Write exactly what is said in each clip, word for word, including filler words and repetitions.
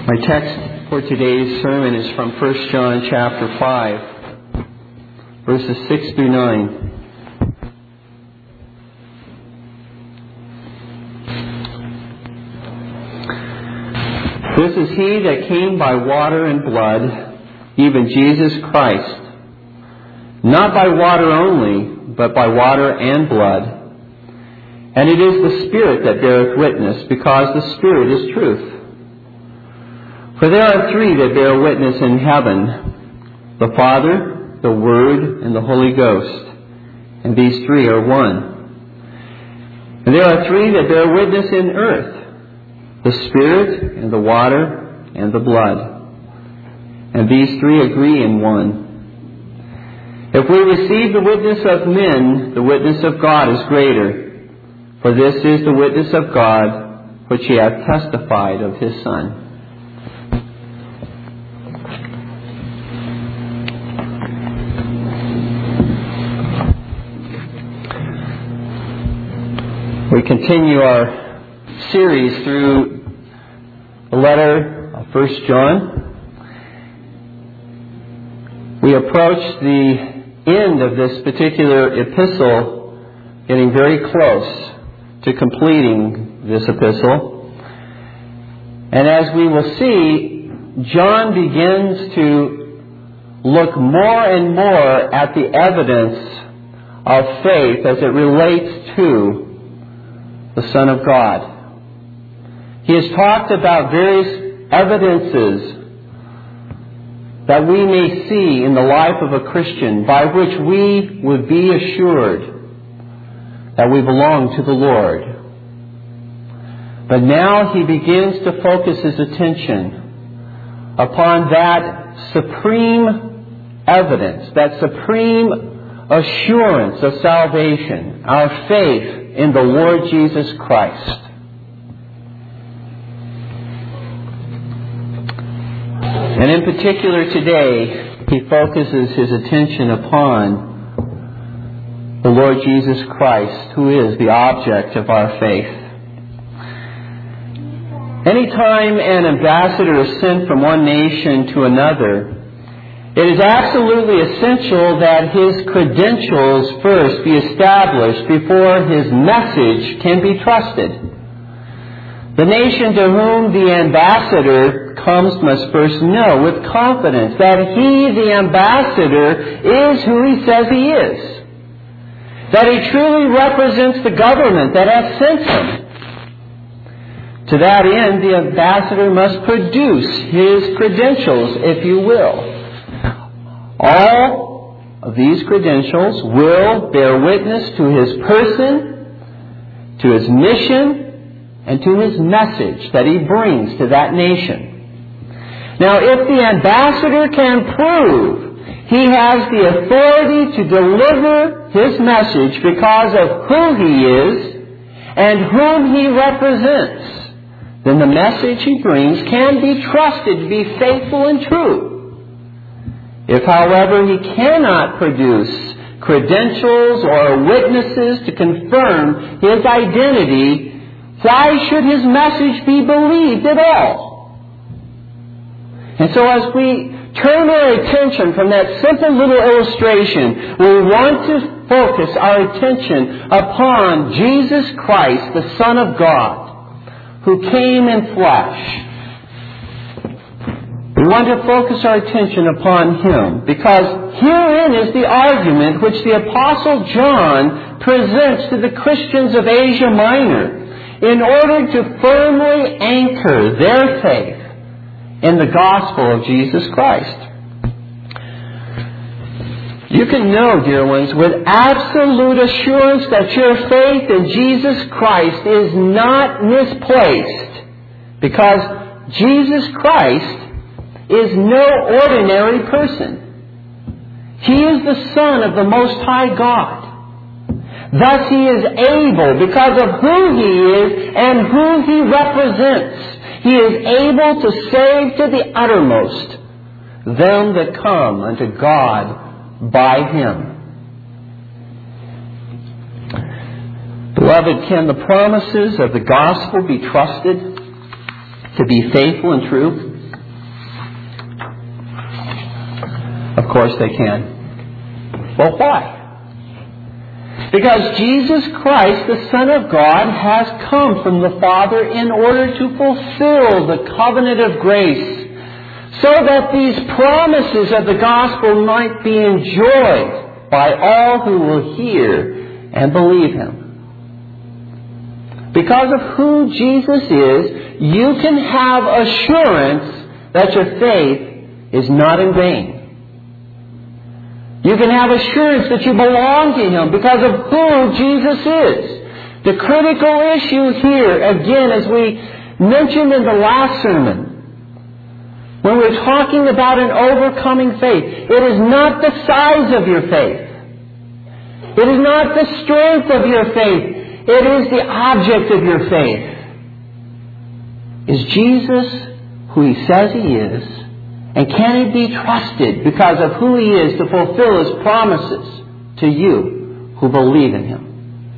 My text for today's sermon is from First John chapter five, verses six through nine. This is he that came by water and blood, even Jesus Christ, not by water only, but by water and blood. And it is the Spirit that beareth witness, because the Spirit is truth. For there are three that bear witness in heaven, the Father, the Word, and the Holy Ghost. And these three are one. And there are three that bear witness in earth, the Spirit, and the water, and the blood. And these three agree in one. If we receive the witness of men, the witness of God is greater. For this is the witness of God, which he hath testified of his Son. We continue our series through the letter of First John. We approach the end of this particular epistle, getting very close to completing this epistle. And as we will see, John begins to look more and more at the evidence of faith as it relates to the Son of God. He has talked about various evidences that we may see in the life of a Christian by which we would be assured that we belong to the Lord. But now he begins to focus his attention upon that supreme evidence, that supreme assurance of salvation, our faith in the Lord Jesus Christ. And in particular today, he focuses his attention upon the Lord Jesus Christ, who is the object of our faith. Anytime an ambassador is sent from one nation to another, it is absolutely essential that his credentials first be established before his message can be trusted. The nation to whom the ambassador comes must first know with confidence that he, the ambassador, is who he says he is. That he truly represents the government that has sent him. To that end, the ambassador must produce his credentials, if you will. All of these credentials will bear witness to his person, to his mission, and to his message that he brings to that nation. Now, if the ambassador can prove he has the authority to deliver his message because of who he is and whom he represents, then the message he brings can be trusted to be faithful and true. If, however, he cannot produce credentials or witnesses to confirm his identity, why should his message be believed at all? And so as we turn our attention from that simple little illustration, we want to focus our attention upon Jesus Christ, the Son of God, who came in flesh. We want to focus our attention upon him because herein is the argument which the Apostle John presents to the Christians of Asia Minor in order to firmly anchor their faith in the gospel of Jesus Christ. You can know, dear ones, with absolute assurance that your faith in Jesus Christ is not misplaced, because Jesus Christ is no ordinary person. He is the Son of the Most High God. Thus he is able, because of who he is and who he represents, he is able to save to the uttermost them that come unto God by him. Beloved, can the promises of the gospel be trusted to be faithful and true? Of course they can. Well, why? Because Jesus Christ, the Son of God, has come from the Father in order to fulfill the covenant of grace, so that these promises of the gospel might be enjoyed by all who will hear and believe Him. Because of who Jesus is, you can have assurance that your faith is not in vain. You can have assurance that you belong to Him because of who Jesus is. The critical issue here, again, as we mentioned in the last sermon, when we're talking about an overcoming faith, it is not the size of your faith. It is not the strength of your faith. It is the object of your faith. Is Jesus who He says He is? And can He be trusted because of who He is to fulfill His promises to you who believe in Him?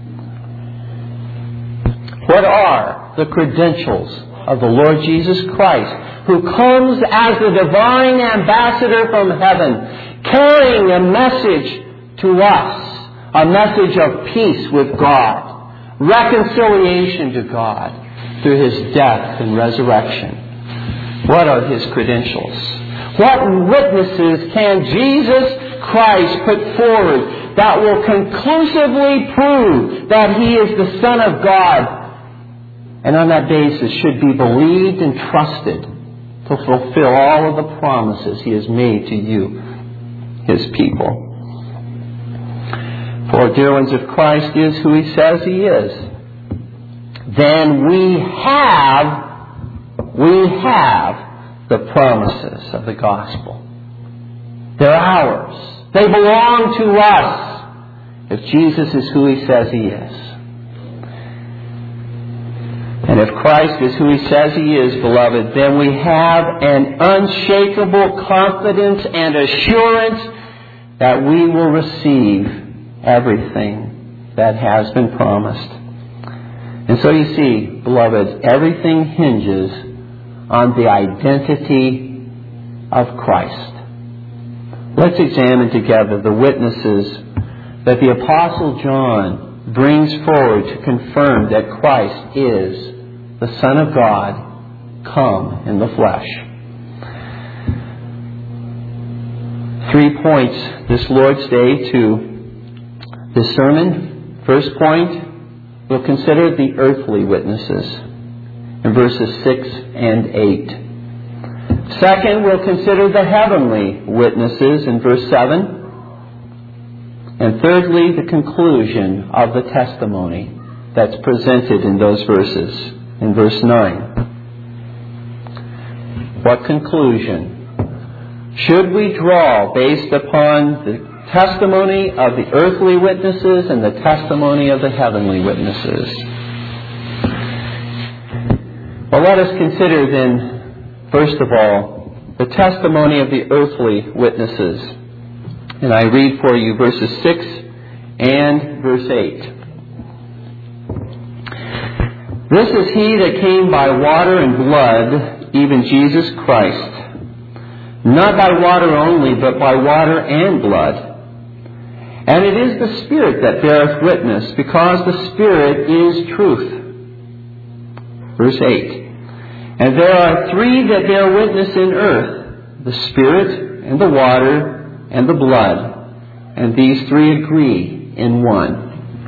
What are the credentials of the Lord Jesus Christ, who comes as the divine ambassador from heaven, carrying a message to us, a message of peace with God, reconciliation to God through His death and resurrection? What are His credentials? What witnesses can Jesus Christ put forward that will conclusively prove that He is the Son of God, and on that basis should be believed and trusted to fulfill all of the promises He has made to you, His people? For, dear ones, if Christ is who He says He is, then we have, we have the promises of the gospel. They're ours. They belong to us if Jesus is who He says He is. And if Christ is who He says He is, beloved, then we have an unshakable confidence and assurance that we will receive everything that has been promised. And so you see, beloved, everything hinges on the identity of Christ. Let's examine together the witnesses that the Apostle John brings forward to confirm that Christ is the Son of God come in the flesh. Three points this Lord's Day to this sermon. First point, we'll consider the earthly witnesses in verses six and eight. Second, we'll consider the heavenly witnesses in verse seven. And thirdly, the conclusion of the testimony that's presented in those verses in verse nine. What conclusion should we draw based upon the testimony of the earthly witnesses and the testimony of the heavenly witnesses? Well, let us consider then, first of all, the testimony of the earthly witnesses. And I read for you verses six and verse eight. This is He that came by water and blood, even Jesus Christ. Not by water only, but by water and blood. And it is the Spirit that beareth witness, because the Spirit is truth. Verse eight. And there are three that bear witness in earth, the Spirit and the water and the blood. And these three agree in one.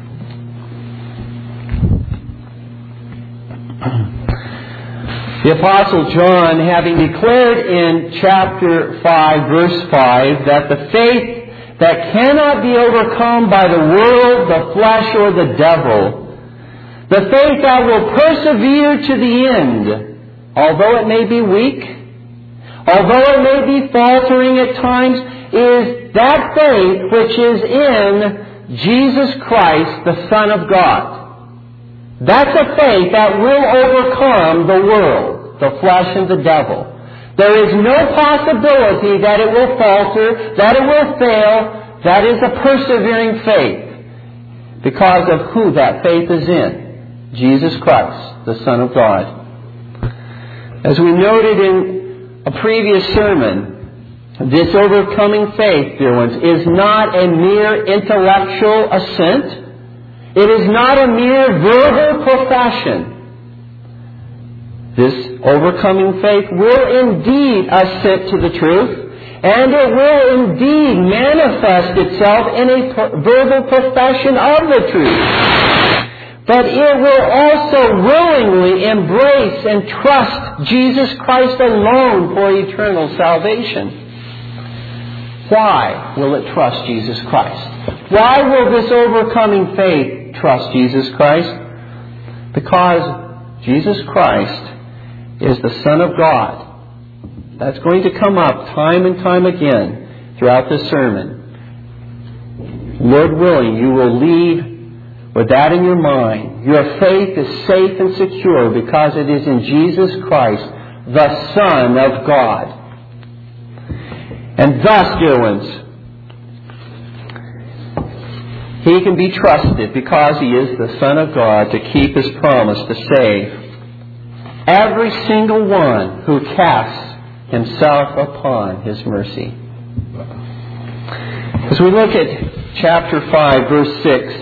The Apostle John, having declared in chapter five, verse five, that the faith that cannot be overcome by the world, the flesh, or the devil, the faith that will persevere to the end, although it may be weak, although it may be faltering at times, is that faith which is in Jesus Christ, the Son of God. That's a faith that will overcome the world, the flesh, and the devil. There is no possibility that it will falter, that it will fail. That is a persevering faith because of who that faith is in, Jesus Christ, the Son of God. As we noted in a previous sermon, This overcoming faith, dear ones, is not a mere intellectual assent. It is not a mere verbal profession. This overcoming faith will indeed assent to the truth, and it will indeed manifest itself in a verbal profession of the truth. But it will also willingly embrace and trust Jesus Christ alone for eternal salvation. Why will it trust Jesus Christ? Why will this overcoming faith trust Jesus Christ? Because Jesus Christ is the Son of God. That's going to come up time and time again throughout this sermon. Lord willing, you will leave with that in your mind. Your faith is safe and secure because it is in Jesus Christ, the Son of God. And thus, dear ones, He can be trusted because He is the Son of God to keep His promise to save every single one who casts himself upon His mercy. As we look at chapter five, verse six,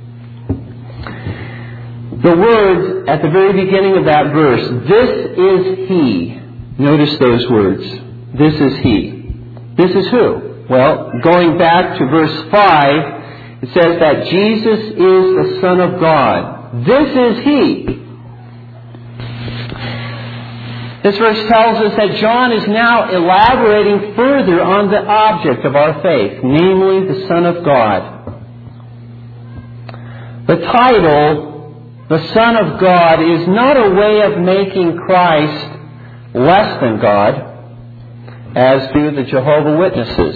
the words at the very beginning of that verse, this is He. Notice those words. This is He. This is who? Well, going back to verse five, it says that Jesus is the Son of God. This is He. This verse tells us that John is now elaborating further on the object of our faith, namely the Son of God. The title, the Son of God, is not a way of making Christ less than God, as do the Jehovah's Witnesses.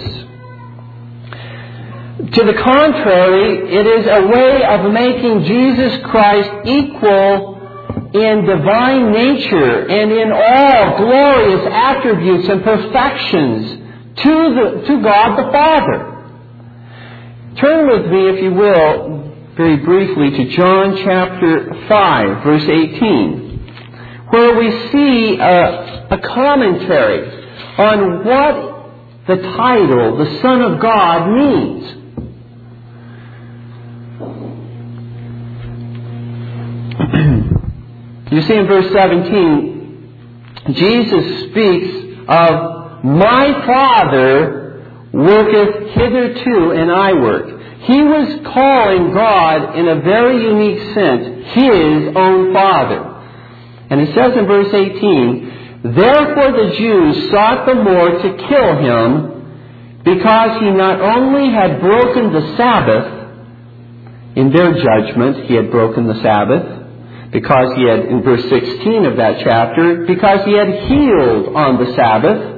To the contrary, it is a way of making Jesus Christ equal in divine nature and in all glorious attributes and perfections to the, to God the Father. Turn with me, if you will, very briefly to John chapter five, verse eighteen, where we see a, a commentary on what the title, the Son of God, means. You see in verse seventeen, Jesus speaks of, my Father worketh hitherto, and I work. He was calling God, in a very unique sense, His own Father. And it says in verse eighteen, therefore the Jews sought the more to kill Him, because He not only had broken the Sabbath, in their judgment He had broken the Sabbath, because He had, in verse sixteen of that chapter, because He had healed on the Sabbath.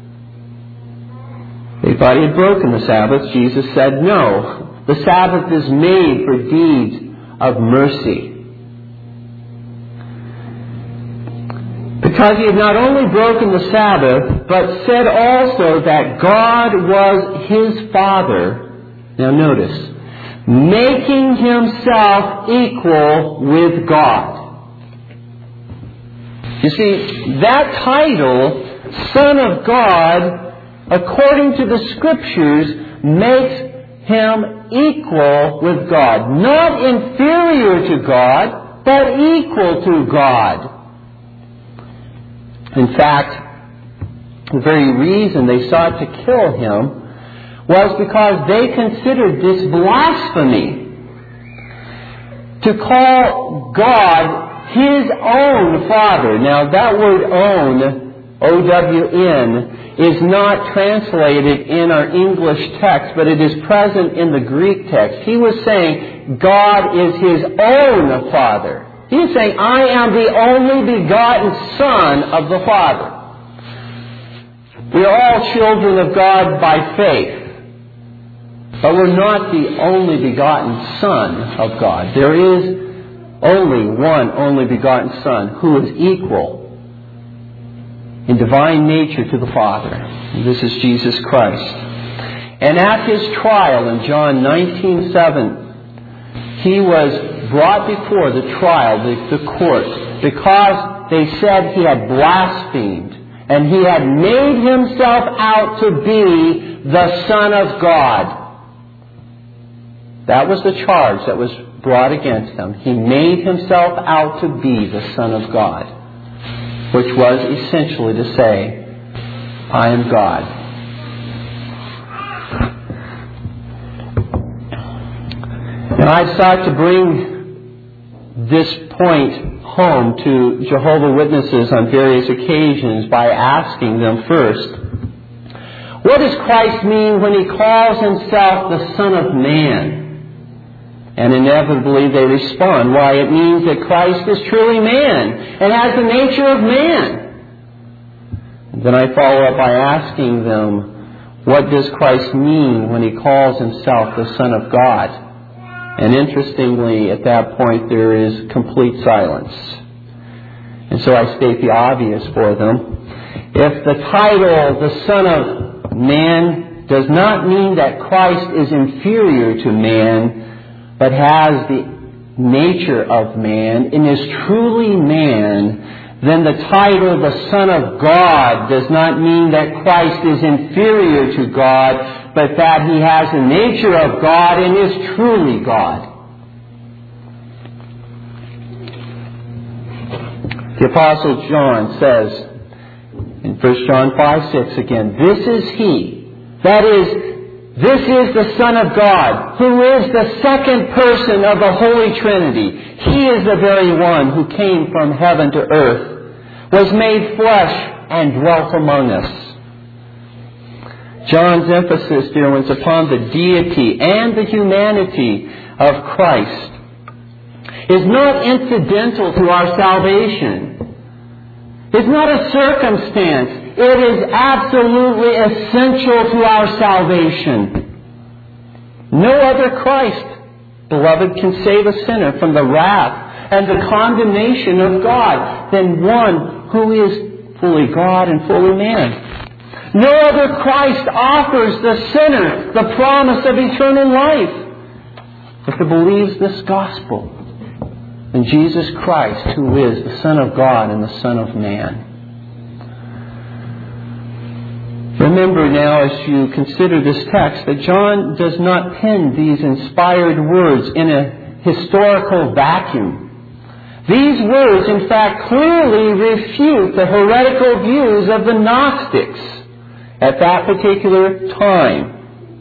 They thought He had broken the Sabbath. Jesus said, no, the Sabbath is made for deeds of mercy. Because He had not only broken the Sabbath, but said also that God was His Father. Now notice, making Himself equal with God. You see, that title, Son of God, according to the Scriptures, makes Him equal with God. Not inferior to God, but equal to God. In fact, the very reason they sought to kill Him was because they considered this blasphemy. To call God His own Father. Now that word own, O W N, is not translated in our English text, but it is present in the Greek text. He was saying God is His own Father. He is saying, I am the only begotten Son of the Father. We are all children of God by faith. But we're not the only begotten Son of God. There is only one only begotten Son who is equal in divine nature to the Father. And this is Jesus Christ. And at His trial in John nineteen seven, He was brought before the trial, the, the court, because they said He had blasphemed and he had made himself out to be the Son of God. That was the charge that was brought against him. He made himself out to be the Son of God, which was essentially to say, I am God. Now, I've sought to bring this point home to Jehovah's Witnesses on various occasions by asking them first, what does Christ mean when he calls himself the Son of Man? And inevitably they respond, why, it means that Christ is truly man and has the nature of man. Then I follow up by asking them, what does Christ mean when he calls himself the Son of God? And interestingly, at that point, there is complete silence. And so I state the obvious for them. If the title, the Son of Man, does not mean that Christ is inferior to man, but has the nature of man and is truly man, then the title, the Son of God, does not mean that Christ is inferior to God, but that he has the nature of God and is truly God. The Apostle John says in First John five six again, this is he, that is, this is the Son of God, who is the second person of the Holy Trinity. He is the very one who came from heaven to earth, was made flesh, and dwelt among us. John's emphasis, dear ones, upon the deity and the humanity of Christ is not incidental to our salvation. It's not a circumstance. It is absolutely essential to our salvation. No other Christ, beloved, can save a sinner from the wrath and the condemnation of God than one who is fully God and fully man. No other Christ offers the sinner the promise of eternal life. If he believes this gospel, in Jesus Christ, who is the Son of God and the Son of Man. Remember now, as you consider this text, that John does not pen these inspired words in a historical vacuum. These words, in fact, clearly refute the heretical views of the Gnostics at that particular time.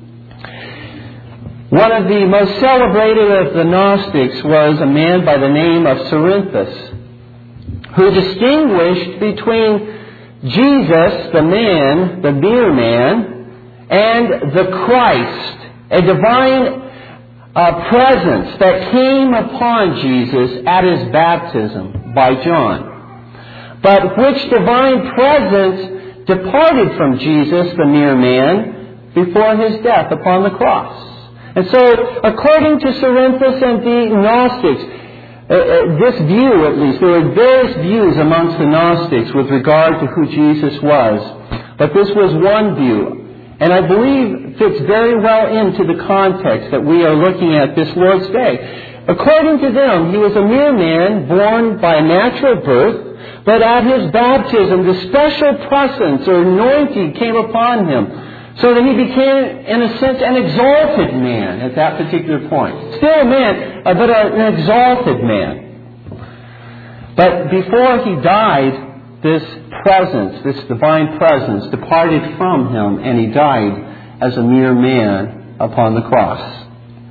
One of the most celebrated of the Gnostics was a man by the name of Cerinthus, who distinguished between Jesus, the man, the mere man, and the Christ, a divine uh, presence that came upon Jesus at his baptism by John, but which divine presence departed from Jesus, the mere man, before his death upon the cross. And so, according to Cerinthus and the Gnostics, uh, uh, this view at least, there were various views amongst the Gnostics with regard to who Jesus was. But this was one view, and I believe fits very well into the context that we are looking at this Lord's Day. According to them, he was a mere man born by natural birth, but at his baptism, the special presence or anointing came upon him, so that he became, in a sense, an exalted man at that particular point. Still a man, uh, but a, an exalted man. But before he died, this presence, this divine presence, departed from him, and he died as a mere man upon the cross.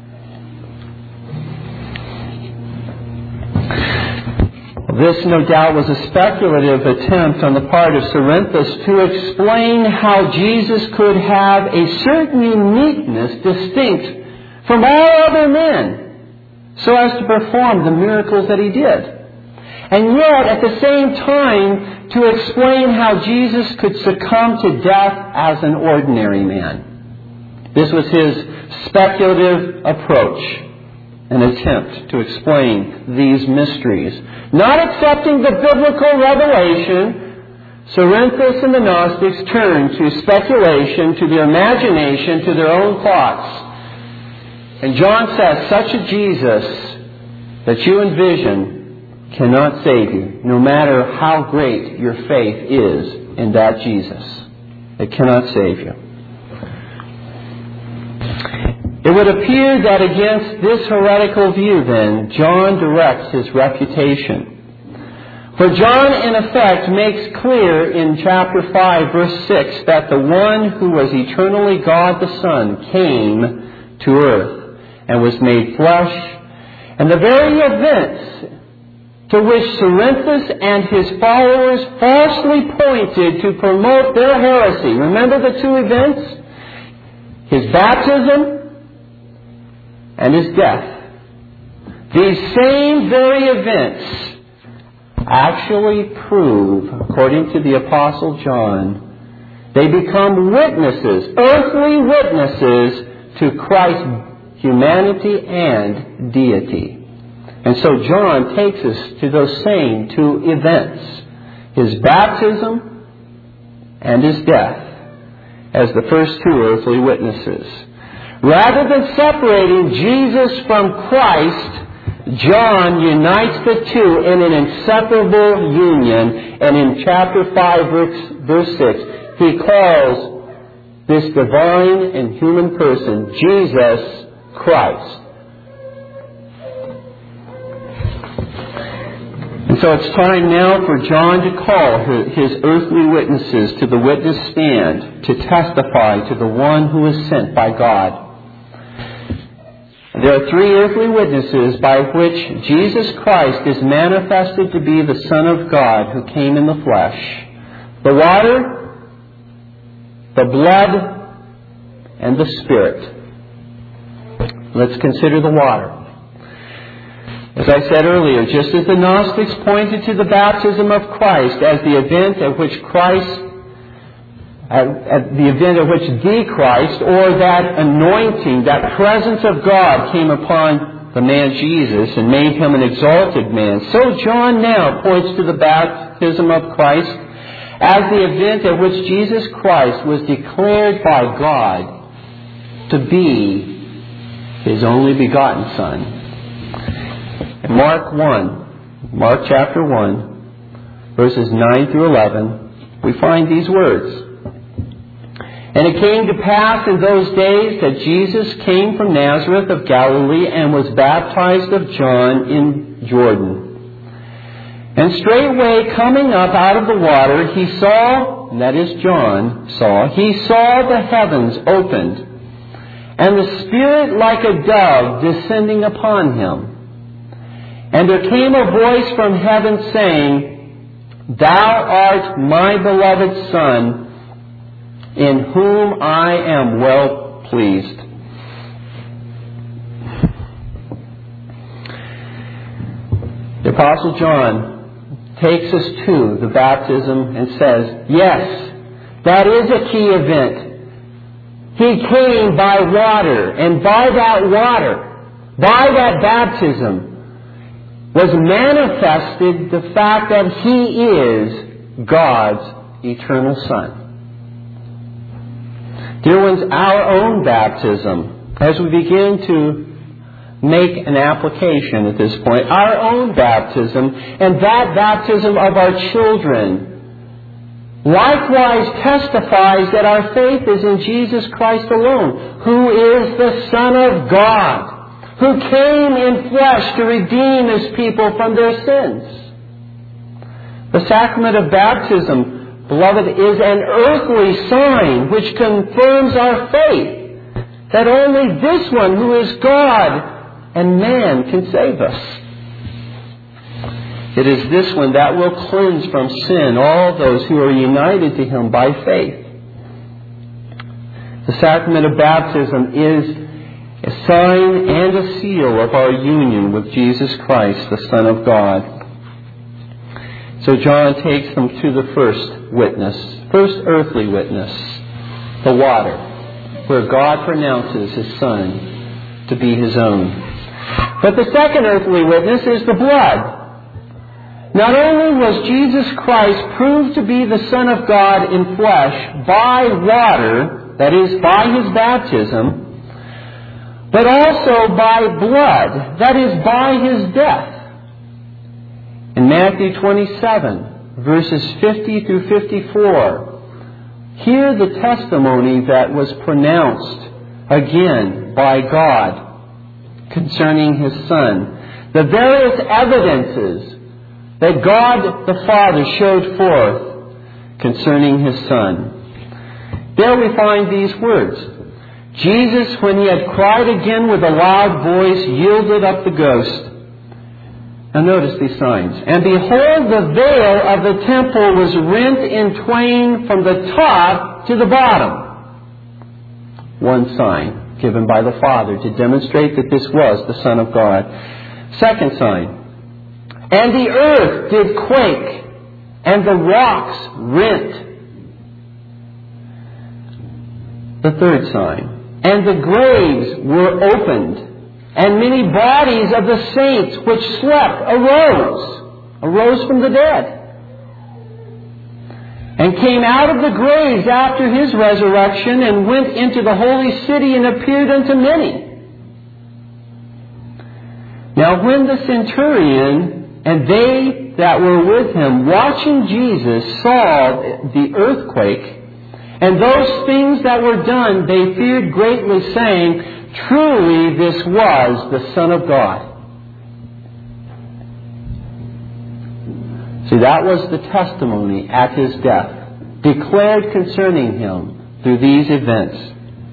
This, no doubt, was a speculative attempt on the part of Cerinthus to explain how Jesus could have a certain uniqueness distinct from all other men, so as to perform the miracles that he did. And yet, at the same time, to explain how Jesus could succumb to death as an ordinary man. This was his speculative approach. An attempt to explain these mysteries. Not accepting the biblical revelation, Cerinthus and the Gnostics turned to speculation, to their imagination, to their own thoughts. And John says, such a Jesus that you envision cannot save you, no matter how great your faith is in that Jesus. It cannot save you. It would appear that against this heretical view, then, John directs his refutation. For John, in effect, makes clear in chapter five, verse six, that the one who was eternally God the Son came to earth and was made flesh, and the very events to which Cerinthus and his followers falsely pointed to promote their heresy. Remember the two events? His baptism and his death. These same very events actually prove, according to the Apostle John, they become witnesses, earthly witnesses to Christ's humanity and deity. And so John takes us to those same two events, his baptism and his death, as the first two earthly witnesses. Rather than separating Jesus from Christ, John unites the two in an inseparable union, and in chapter five, verse six, he calls this divine and human person Jesus Christ. And so it's time now for John to call his earthly witnesses to the witness stand to testify to the one who is sent by God. There are three earthly witnesses by which Jesus Christ is manifested to be the Son of God who came in the flesh. The water, the blood, and the Spirit. Let's consider the water. As I said earlier, just as the Gnostics pointed to the baptism of Christ as the event at which Christ At, at the event at which the Christ, or that anointing, that presence of God came upon the man Jesus and made him an exalted man, so John now points to the baptism of Christ as the event at which Jesus Christ was declared by God to be His only begotten Son. In Mark one, Mark chapter one, verses nine through eleven, we find these words. And it came to pass in those days that Jesus came from Nazareth of Galilee and was baptized of John in Jordan. And straightway coming up out of the water, he saw, and that is John saw, he saw the heavens opened, and the Spirit like a dove descending upon him. And there came a voice from heaven saying, Thou art my beloved Son, in whom I am well pleased. The Apostle John takes us to the baptism and says, yes, that is a key event. He came by water, and by that water, by that baptism, was manifested the fact that He is God's eternal Son. Dear ones, our own baptism, as we begin to make an application at this point, our own baptism and that baptism of our children likewise testifies that our faith is in Jesus Christ alone, who is the Son of God, who came in flesh to redeem His people from their sins. The sacrament of baptism, beloved, is an earthly sign which confirms our faith that only this one who is God and man can save us. It is this one that will cleanse from sin all those who are united to Him by faith. The sacrament of baptism is a sign and a seal of our union with Jesus Christ, the Son of God. So John takes them to the first witness, first earthly witness, the water, where God pronounces His Son to be His own. But the second earthly witness is the blood. Not only was Jesus Christ proved to be the Son of God in flesh by water, that is, by His baptism, but also by blood, that is, by His death. In Matthew twenty-seven, verses fifty through fifty-four, hear the testimony that was pronounced again by God concerning His Son. The various evidences that God the Father showed forth concerning His Son. There we find these words. Jesus, when He had cried again with a loud voice, yielded up the ghost. Now notice these signs. And behold, the veil of the temple was rent in twain from the top to the bottom. One sign given by the Father to demonstrate that this was the Son of God. Second sign. And the earth did quake, and the rocks rent. The third sign. And the graves were opened, and many bodies of the saints which slept arose, arose from the dead, and came out of the graves after His resurrection, and went into the holy city and appeared unto many. Now when the centurion and they that were with him watching Jesus saw the earthquake, and those things that were done, they feared greatly, saying, truly this was the Son of God. See, that was the testimony at His death, declared concerning Him through these events.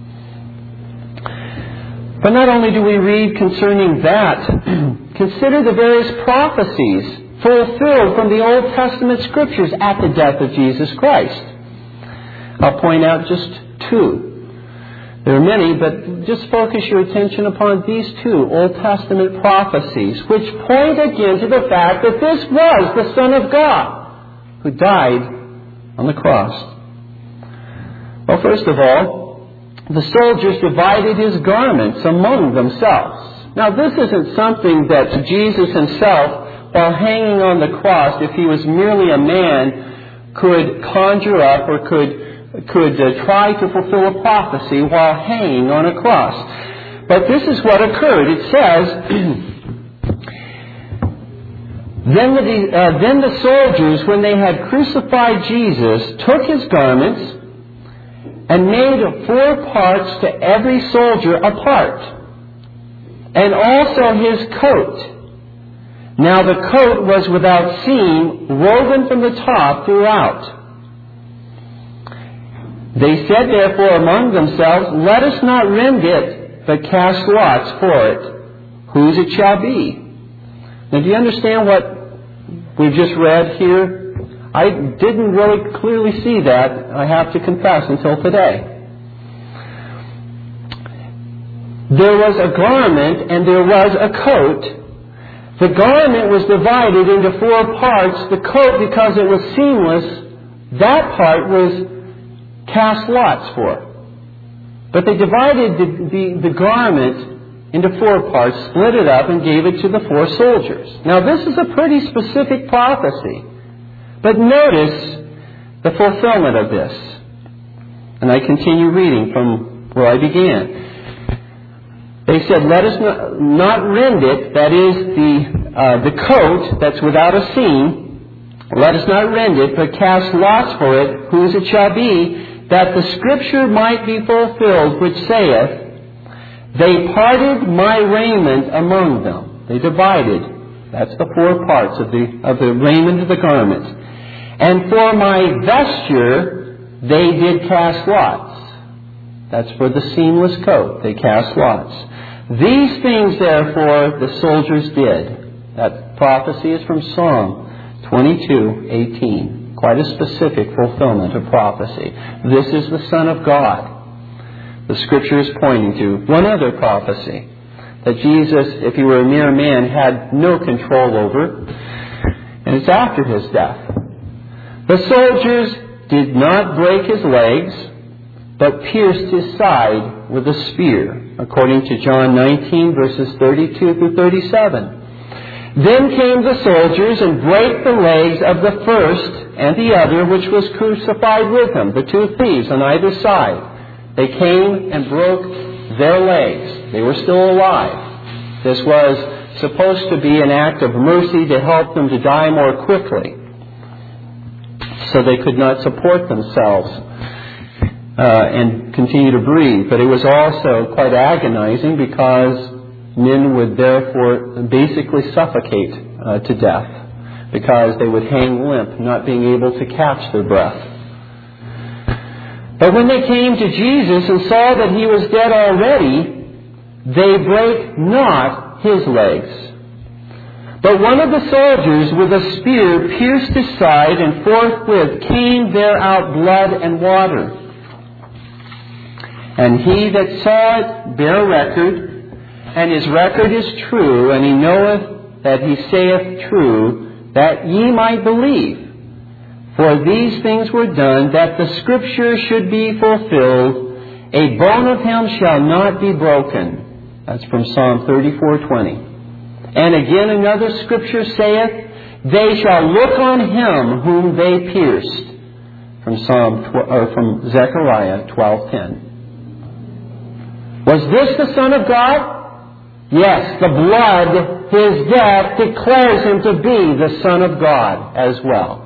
But not only do we read concerning that, consider the various prophecies fulfilled from the Old Testament Scriptures at the death of Jesus Christ. I'll point out just two. There are many, but just focus your attention upon these two Old Testament prophecies, which point again to the fact that this was the Son of God who died on the cross. Well, first of all, the soldiers divided His garments among themselves. Now, this isn't something that Jesus Himself, while hanging on the cross, if He was merely a man, could conjure up or could could uh, try to fulfill a prophecy while hanging on a cross. But this is what occurred. It says, then, the, uh, then the soldiers, when they had crucified Jesus, took His garments and made four parts to every soldier a part, and also His coat. Now the coat was without seam, woven from the top throughout. They said therefore among themselves, let us not rend it, but cast lots for it, whose it shall be. Now do you understand what we've just read here? I didn't really clearly see that, I have to confess, until today. There was a garment and there was a coat. The garment was divided into four parts. The coat, because it was seamless, that part was cast lots for. But they divided the, the, the garment into four parts, split it up, and gave it to the four soldiers. Now this is a pretty specific prophecy. But notice the fulfillment of this. And I continue reading from where I began. They said, let us not, not rend it, that is the, uh, the coat that's without a seam, let us not rend it, but cast lots for it, whose it shall be, that the Scripture might be fulfilled, which saith, they parted my raiment among them. They divided. That's the four parts of the, of the raiment of the garment. And for my vesture, they did cast lots. That's for the seamless coat. They cast lots. These things, therefore, the soldiers did. That prophecy is from Psalm twenty-two eighteen. Quite a specific fulfillment of prophecy. This is the Son of God. The Scripture is pointing to one other prophecy that Jesus, if He were a mere man, had no control over. And it's after His death. The soldiers did not break His legs, but pierced His side with a spear, according to John nineteen, verses thirty-two through thirty-seven. Then came the soldiers and brake the legs of the first and the other which was crucified with Him, the two thieves on either side. They came and broke their legs. They were still alive. This was supposed to be an act of mercy to help them to die more quickly, so they could not support themselves uh, and continue to breathe. But it was also quite agonizing because men would therefore basically suffocate uh, to death because they would hang limp, not being able to catch their breath. But when they came to Jesus and saw that he was dead already, they brake not his legs. But one of the soldiers with a spear pierced his side, and forthwith came there out blood and water. And he that saw it bare record, and his record is true, and he knoweth that he saith true, that ye might believe. For these things were done, that the Scripture should be fulfilled, a bone of him shall not be broken. That's from Psalm thirty-four twenty. And again another Scripture saith, they shall look on him whom they pierced. From Psalm or from Zechariah twelve ten. Was this the Son of God? Yes, the blood, his death, declares him to be the Son of God as well.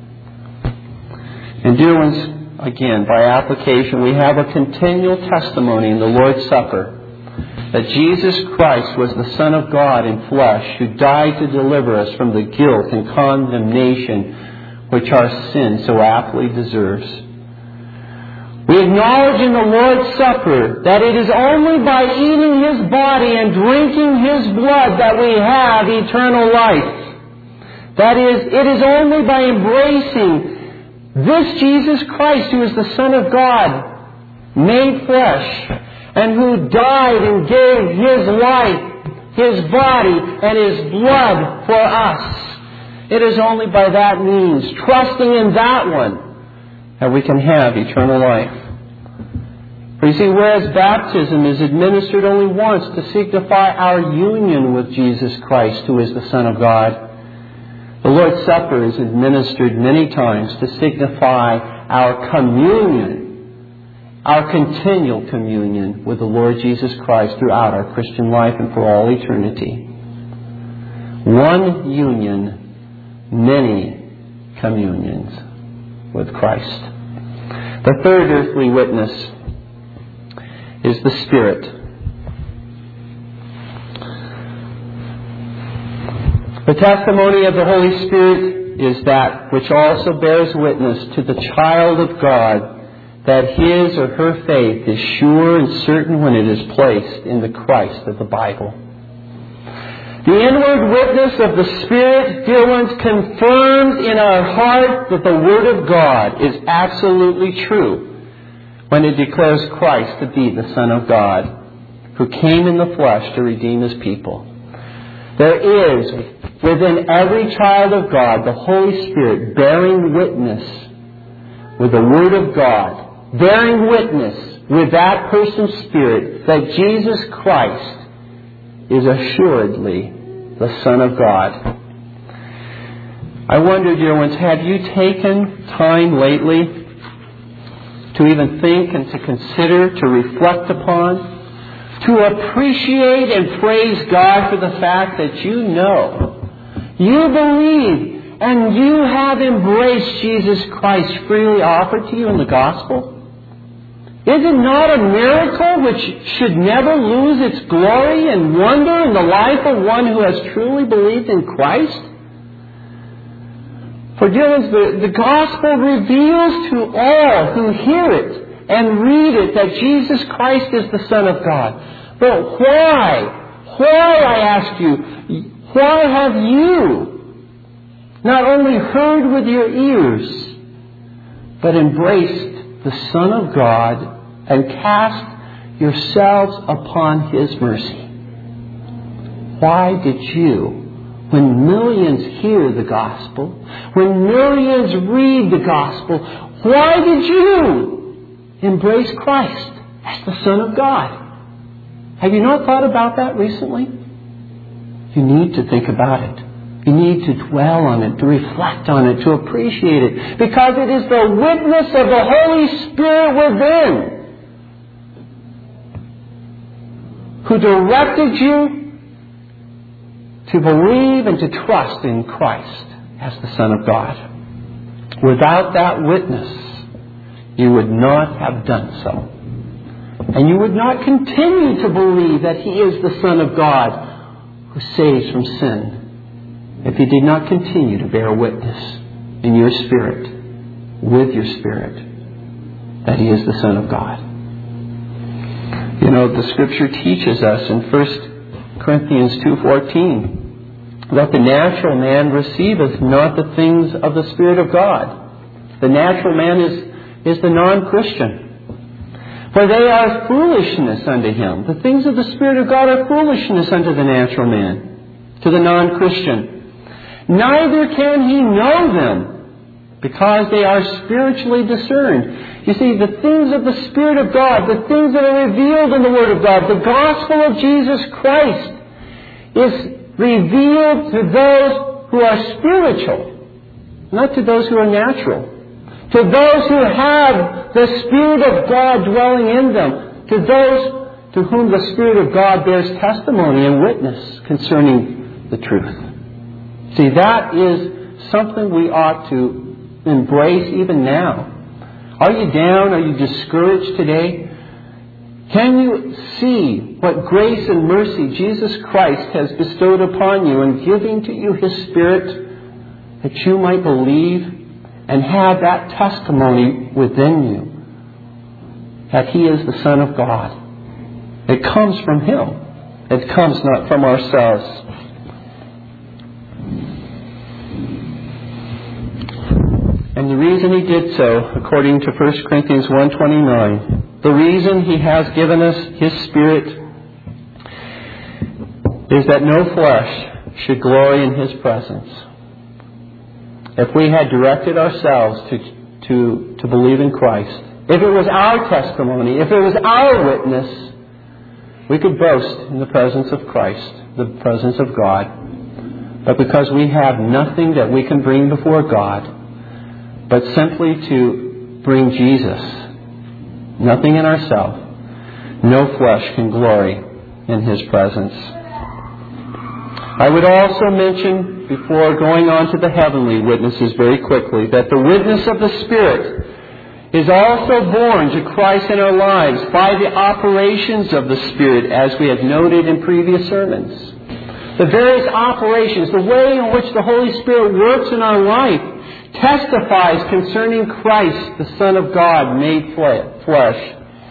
And dear ones, again, by application, we have a continual testimony in the Lord's Supper that Jesus Christ was the Son of God in flesh, who died to deliver us from the guilt and condemnation which our sin so aptly deserves. We acknowledge in the Lord's Supper that it is only by eating his body and drinking his blood that we have eternal life. That is, it is only by embracing this Jesus Christ, who is the Son of God, made flesh, and who died and gave his life, his body, and his blood for us. It is only by that means, trusting in that one, that we can have eternal life. For you see, whereas baptism is administered only once to signify our union with Jesus Christ, who is the Son of God, the Lord's Supper is administered many times to signify our communion, our continual communion with the Lord Jesus Christ throughout our Christian life and for all eternity. One union, many communions with Christ. The third earthly witness is the Spirit. The testimony of the Holy Spirit is that which also bears witness to the child of God that his or her faith is sure and certain when it is placed in the Christ of the Bible. The inward witness of the Spirit, dear ones, confirms in our heart that the Word of God is absolutely true when it declares Christ to be the Son of God, who came in the flesh to redeem his people. There is within every child of God the Holy Spirit bearing witness with the Word of God, bearing witness with that person's spirit that Jesus Christ is assuredly the Son of God. I wonder, dear ones, have you taken time lately to even think and to consider, to reflect upon, to appreciate and praise God for the fact that you know, you believe, and you have embraced Jesus Christ freely offered to you in the gospel? Is it not a miracle which should never lose its glory and wonder in the life of one who has truly believed in Christ? For dear ones, the, the gospel reveals to all who hear it and read it that Jesus Christ is the Son of God. But why? Why, I ask you, why have you not only heard with your ears, but embraced the Son of God and cast yourselves upon his mercy? Why did you, when millions hear the gospel, when millions read the gospel, why did you embrace Christ as the Son of God? Have you not thought about that recently? You need to think about it. You need to dwell on it, to reflect on it, to appreciate it, because it is the witness of the Holy Spirit within who directed you to believe and to trust in Christ as the Son of God. Without that witness, you would not have done so. And you would not continue to believe that He is the Son of God who saves from sin if you did not continue to bear witness in your spirit, with your spirit, that He is the Son of God. You know, the Scripture teaches us in First Corinthians two fourteen that the natural man receiveth not the things of the Spirit of God. The natural man is, is the non-Christian. For they are foolishness unto him. The things of the Spirit of God are foolishness unto the natural man, to the non-Christian. Neither can he know them, because they are spiritually discerned. You see, the things of the Spirit of God, the things that are revealed in the Word of God, the gospel of Jesus Christ is revealed to those who are spiritual, not to those who are natural. To those who have the Spirit of God dwelling in them. To those to whom the Spirit of God bears testimony and witness concerning the truth. See, that is something we ought to embrace even now. Are you down? Are you discouraged today? Can you see what grace and mercy Jesus Christ has bestowed upon you in giving to you His Spirit that you might believe and have that testimony within you that He is the Son of God? It comes from Him. It comes not from ourselves. And the reason He did so, according to First Corinthians one twenty-nine, the reason He has given us His Spirit is that no flesh should glory in His presence. If we had directed ourselves to, to, to believe in Christ, if it was our testimony, if it was our witness, we could boast in the presence of Christ, the presence of God. But because we have nothing that we can bring before God, but simply to bring Jesus, nothing in ourselves, no flesh can glory in His presence. I would also mention, before going on to the heavenly witnesses very quickly, that the witness of the Spirit is also born to Christ in our lives by the operations of the Spirit, as we have noted in previous sermons. The various operations, the way in which the Holy Spirit works in our life, testifies concerning Christ, the Son of God, made flesh.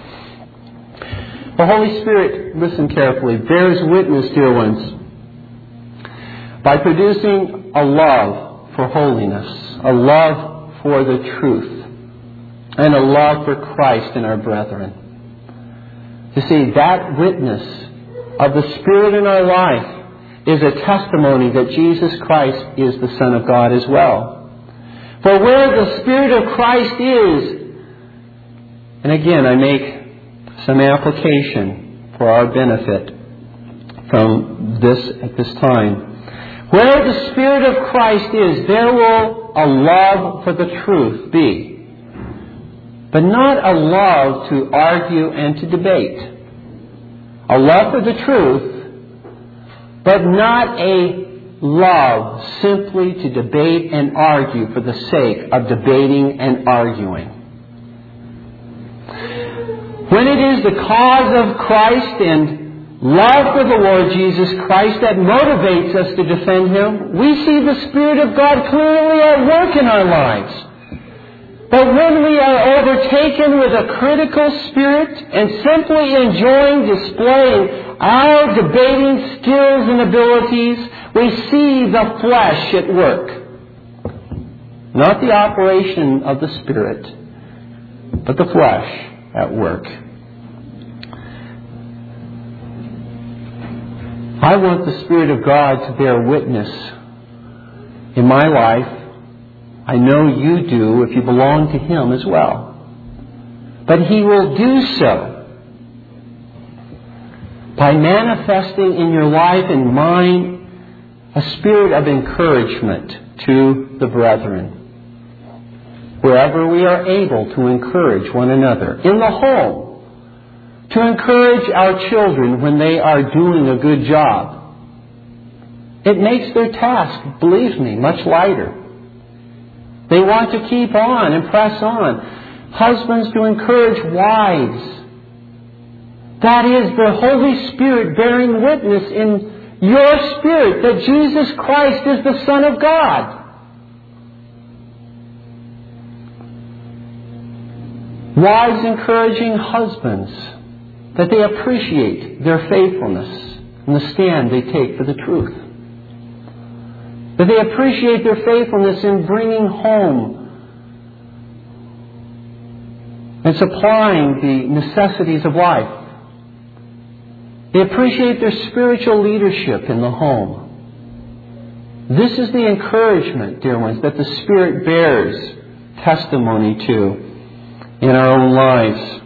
The Holy Spirit, listen carefully, bears witness, dear ones, by producing a love for holiness, a love for the truth, and a love for Christ and our brethren. You see, that witness of the Spirit in our life is a testimony that Jesus Christ is the Son of God as well. For where the Spirit of Christ is, and again I make some application for our benefit from this at this time. Where the Spirit of Christ is, there will a love for the truth be. But not a love to argue and to debate. A love for the truth, but not a love simply to debate and argue for the sake of debating and arguing. When it is the cause of Christ and love for the Lord Jesus Christ that motivates us to defend Him, we see the Spirit of God clearly at work in our lives. But when we are overtaken with a critical spirit and simply enjoying displaying our debating skills and abilities, we see the flesh at work. Not the operation of the Spirit, but the flesh at work. I want the Spirit of God to bear witness in my life. I know you do if you belong to Him as well. But He will do so by manifesting in your life and mine a spirit of encouragement to the brethren. Wherever we are able to encourage one another. In the home. To encourage our children when they are doing a good job. It makes their task, believe me, much lighter. They want to keep on and press on. Husbands to encourage wives. That is the Holy Spirit bearing witness in your spirit that Jesus Christ is the Son of God. Wives encouraging husbands that they appreciate their faithfulness and the stand they take for the truth. That they appreciate their faithfulness in bringing home and supplying the necessities of life. They appreciate their spiritual leadership in the home. This is the encouragement, dear ones, that the Spirit bears testimony to in our own lives.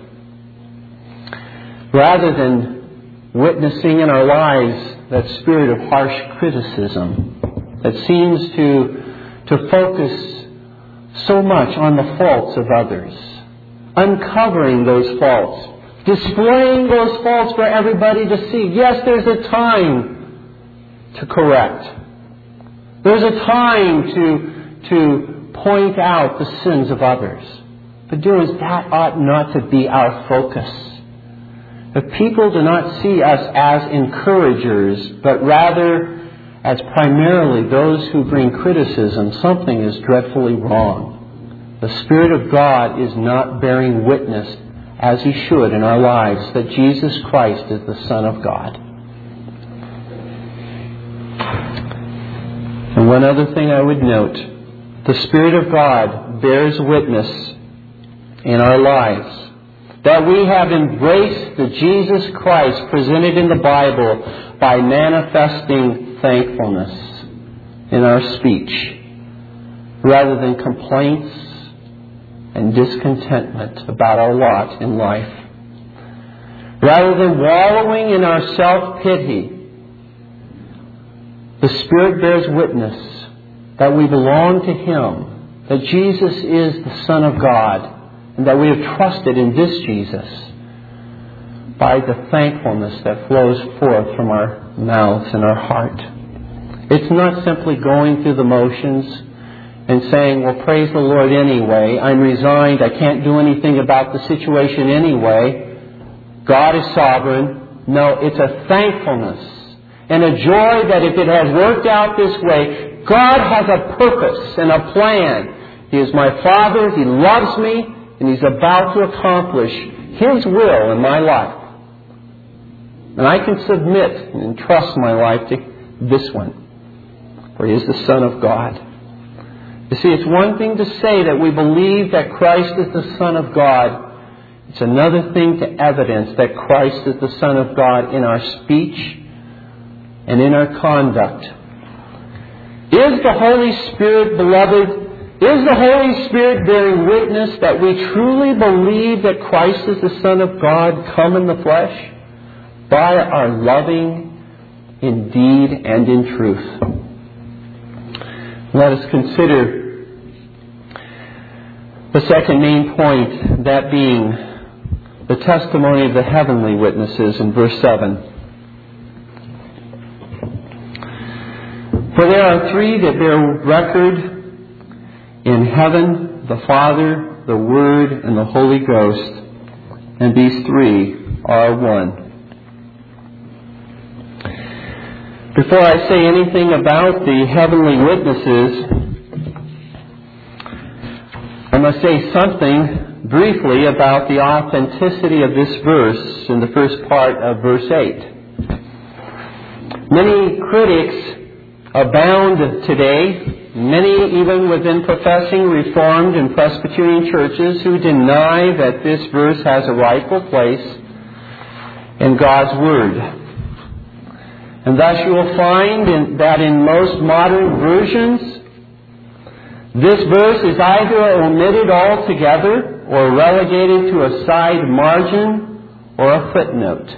Rather than witnessing in our lives that spirit of harsh criticism that seems to, to focus so much on the faults of others, uncovering those faults, displaying those faults for everybody to see. Yes, there's a time to correct. There's a time to, to point out the sins of others. But dear ones, that ought not to be our focus. If people do not see us as encouragers, but rather as primarily those who bring criticism, something is dreadfully wrong. The Spirit of God is not bearing witness as He should in our lives that Jesus Christ is the Son of God. And one other thing I would note, the Spirit of God bears witness in our lives that we have embraced the Jesus Christ presented in the Bible by manifesting thankfulness in our speech rather than complaints and discontentment about our lot in life. Rather than wallowing in our self-pity, the Spirit bears witness that we belong to Him, that Jesus is the Son of God, and that we have trusted in this Jesus by the thankfulness that flows forth from our mouths and our heart. It's not simply going through the motions and saying, well, praise the Lord anyway. I'm resigned. I can't do anything about the situation anyway. God is sovereign. No, it's a thankfulness and a joy that if it has worked out this way, God has a purpose and a plan. He is my Father. He loves me. And He's about to accomplish His will in my life. And I can submit and entrust my life to this one. For He is the Son of God. You see, it's one thing to say that we believe that Christ is the Son of God. It's another thing to evidence that Christ is the Son of God in our speech and in our conduct. Is the Holy Spirit, beloved, is the Holy Spirit bearing witness that we truly believe that Christ is the Son of God come in the flesh? By our loving in deed and in truth. Let us consider the second main point, that being the testimony of the heavenly witnesses in verse seven. For there are three that bear record in heaven, the Father, the Word, and the Holy Ghost, and these three are one. Before I say anything about the heavenly witnesses, I must say something briefly about the authenticity of this verse in the first part of verse eight. Many critics abound today, many even within professing Reformed and Presbyterian churches, who deny that this verse has a rightful place in God's Word. And thus you will find in, that in most modern versions, this verse is either omitted altogether or relegated to a side margin or a footnote.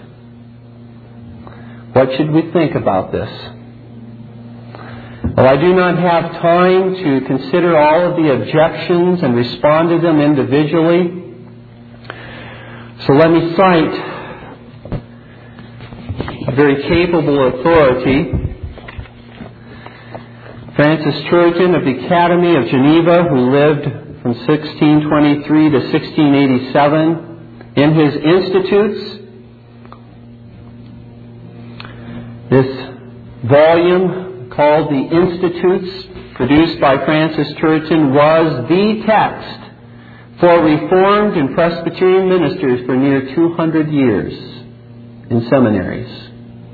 What should we think about this? Well, I do not have time to consider all of the objections and respond to them individually. So let me cite a very capable authority Francis Turretin of the Academy of Geneva, who lived from sixteen twenty-three to sixteen eighty-seven, in his Institutes, this volume called the Institutes, produced by Francis Turretin, was the text for Reformed and Presbyterian ministers for near two hundred years in seminaries.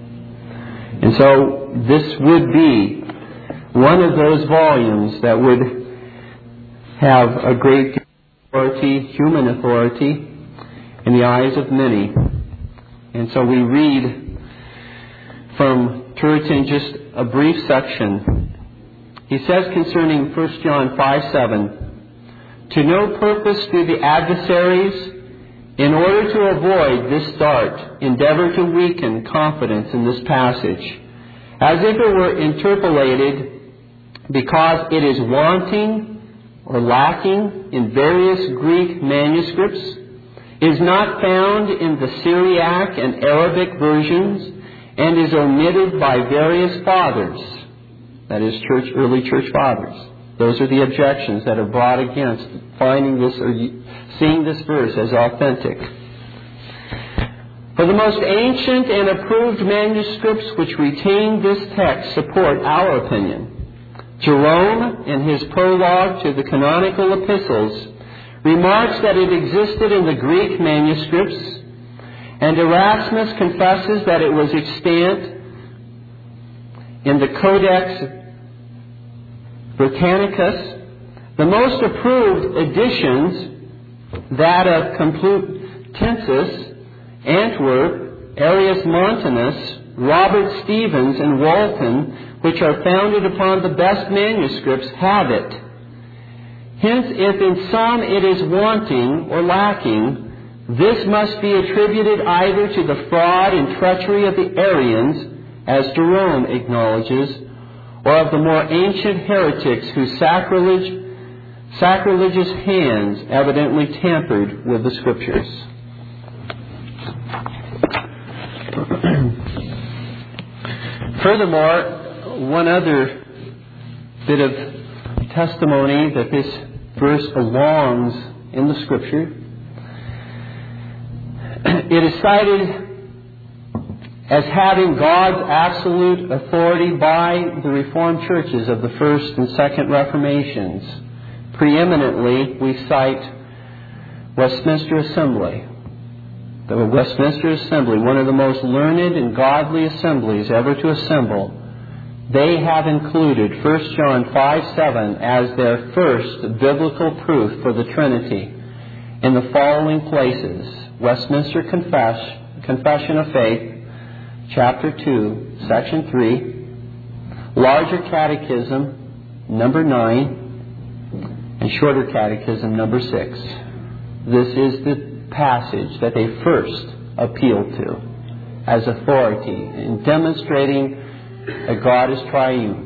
And so this would be one of those volumes that would have a great authority, human authority, in the eyes of many. And so we read from Turretin just a brief section. He says concerning First John five seven, "To no purpose do the adversaries, in order to avoid this dart, endeavor to weaken confidence in this passage, as if it were interpolated because it is wanting or lacking in various Greek manuscripts, is not found in the Syriac and Arabic versions, and is omitted by various fathers," that is, church, early church fathers. Those are the objections that are brought against finding this or seeing this verse as authentic. "For the most ancient and approved manuscripts which retain this text support our opinion. Jerome, in his prologue to the canonical epistles, remarks that it existed in the Greek manuscripts, and Erasmus confesses that it was extant in the Codex Britannicus. The most approved editions, that of Complutensis, Antwerp, Arius Montanus, Robert Stevens, and Walton, which are founded upon the best manuscripts, have it. Hence, if in some it is wanting or lacking, this must be attributed either to the fraud and treachery of the Arians, as Jerome acknowledges, or of the more ancient heretics whose sacrilege, sacrilegious hands evidently tampered with the Scriptures." Furthermore, one other bit of testimony that this verse belongs in the Scripture. It is cited as having God's absolute authority by the Reformed churches of the First and Second Reformations. Preeminently, we cite Westminster Assembly. The Westminster Assembly, one of the most learned and godly assemblies ever to assemble, they have included First John five seven as their first biblical proof for the Trinity in the following places: Westminster Confess, Confession of Faith, Chapter two, Section three, Larger Catechism, number nine, and Shorter Catechism, number six. This is the passage that they first appealed to as authority in demonstrating that God is triune.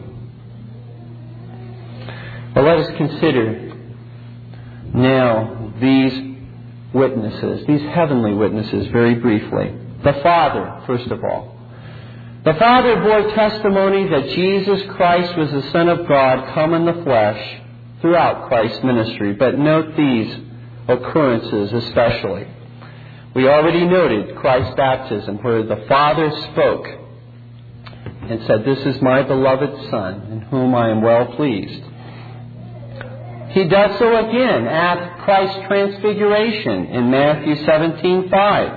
But let us consider now these witnesses, these heavenly witnesses, very briefly. The Father, first of all. The Father bore testimony that Jesus Christ was the Son of God, come in the flesh, throughout Christ's ministry. But note these occurrences especially. We already noted Christ's baptism, where the Father spoke and said, "This is my beloved Son, in whom I am well pleased." He does so again at Christ's transfiguration in Matthew seventeen five.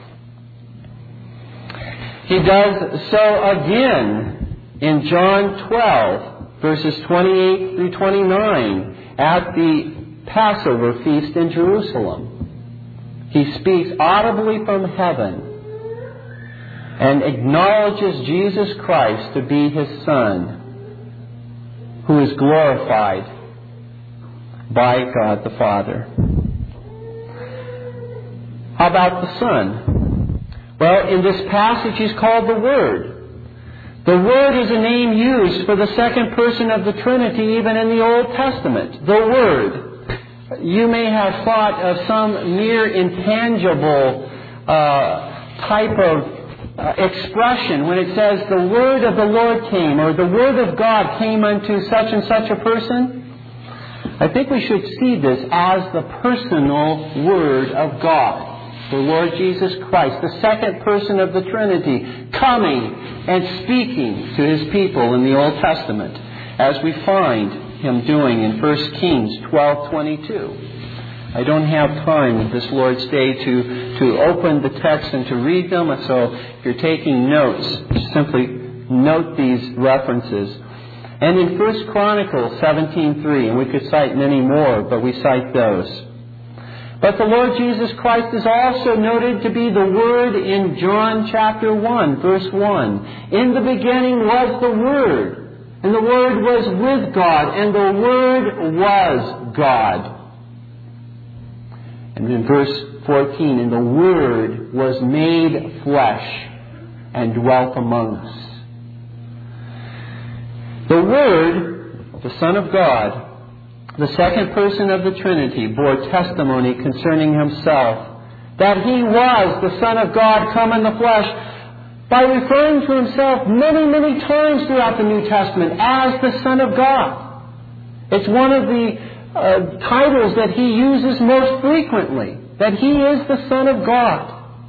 He does so again in John twelve, verses twenty-eight through twenty-nine, at the Passover feast in Jerusalem. He speaks audibly from heaven and acknowledges Jesus Christ to be His Son, who is glorified by God the Father. How about the Son? Well, in this passage He's called the Word. The Word is a name used for the second person of the Trinity even in the Old Testament. The Word. You may have thought of some mere intangible uh, type of uh, expression when it says the word of the Lord came, or the word of God came unto such and such a person, I think we should see this as the personal Word of God. The Lord Jesus Christ, the second person of the Trinity, coming and speaking to His people in the Old Testament, as we find Him doing in First Kings twelve twenty-two. I don't have time this Lord's Day to, to open the text and to read them, so if you're taking notes, simply note these references. And in First Chronicles seventeen three, and we could cite many more, but we cite those. But the Lord Jesus Christ is also noted to be the Word in John chapter one, verse one. In the beginning was the Word, and the Word was with God, and the Word was God. And in verse fourteen, and the Word was made flesh and dwelt among us. The Word, the Son of God, the second person of the Trinity, bore testimony concerning Himself that He was the Son of God come in the flesh by referring to Himself many, many times throughout the New Testament as the Son of God. It's one of the uh, titles that He uses most frequently, that He is the Son of God.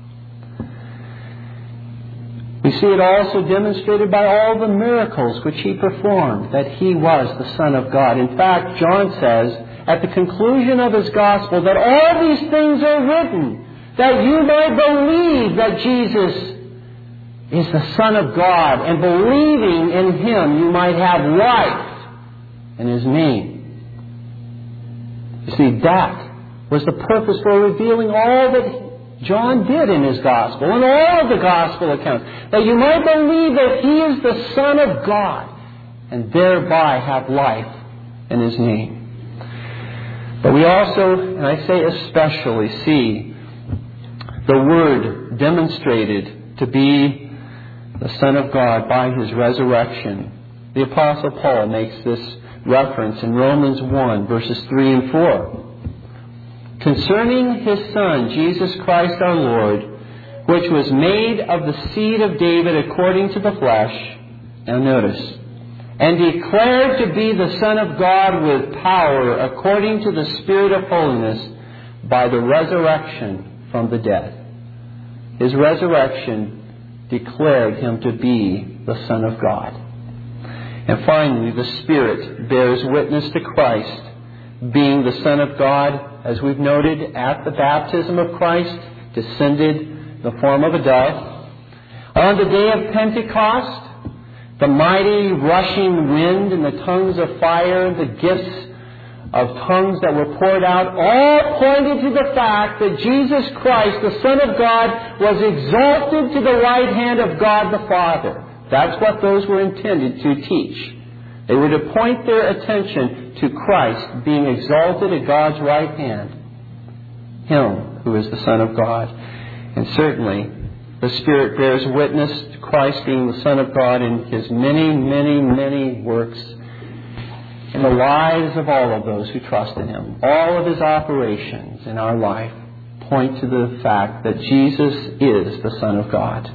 We see it also demonstrated by all the miracles which He performed, that He was the Son of God. In fact, John says at the conclusion of his Gospel that all these things are written that you might believe that Jesus is the Son of God, and believing in Him you might have life in His name. You see, that was the purpose for revealing all that John did in his Gospel, and all of the Gospel accounts, that you might believe that He is the Son of God, and thereby have life in His name. But we also, and I say especially, see the Word demonstrated to be the Son of God by His resurrection. The Apostle Paul makes this reference in Romans one, verses three and four. Concerning His Son, Jesus Christ our Lord, which was made of the seed of David according to the flesh, now notice, and declared to be the Son of God with power according to the Spirit of holiness by the resurrection from the dead. His resurrection declared Him to be the Son of God. And finally, the Spirit bears witness to Christ being the Son of God, as we've noted, at the baptism of Christ, descended in the form of a dove. On the day of Pentecost, the mighty rushing wind and the tongues of fire, the gifts of tongues that were poured out, all pointed to the fact that Jesus Christ, the Son of God, was exalted to the right hand of God the Father. That's what those were intended to teach. They were to point their attention to Christ being exalted at God's right hand, Him who is the Son of God. And certainly, the Spirit bears witness to Christ being the Son of God in His many, many, many works in the lives of all of those who trust in Him. All of His operations in our life point to the fact that Jesus is the Son of God.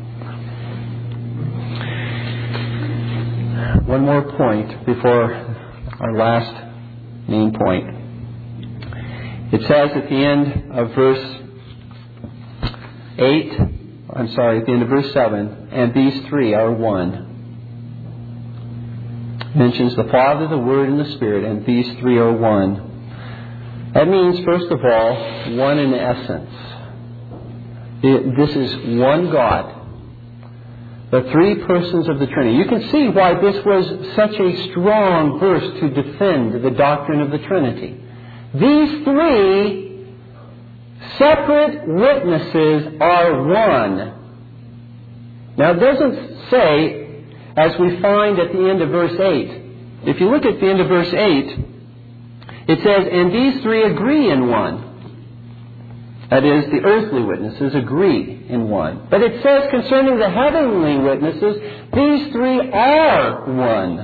One more point before our last main point. It says at the end of verse eight, I'm sorry, at the end of verse seven, and these three are one. It mentions the Father, the Word, and the Spirit, and these three are one. That means, first of all, one in essence. This is one God. The three persons of the Trinity. You can see why this was such a strong verse to defend the doctrine of the Trinity. These three separate witnesses are one. Now it doesn't say, as we find at the end of verse eight. If you look at the end of verse eight, it says, and these three agree in one. That is, the earthly witnesses agree in one. But it says concerning the heavenly witnesses, these three are one.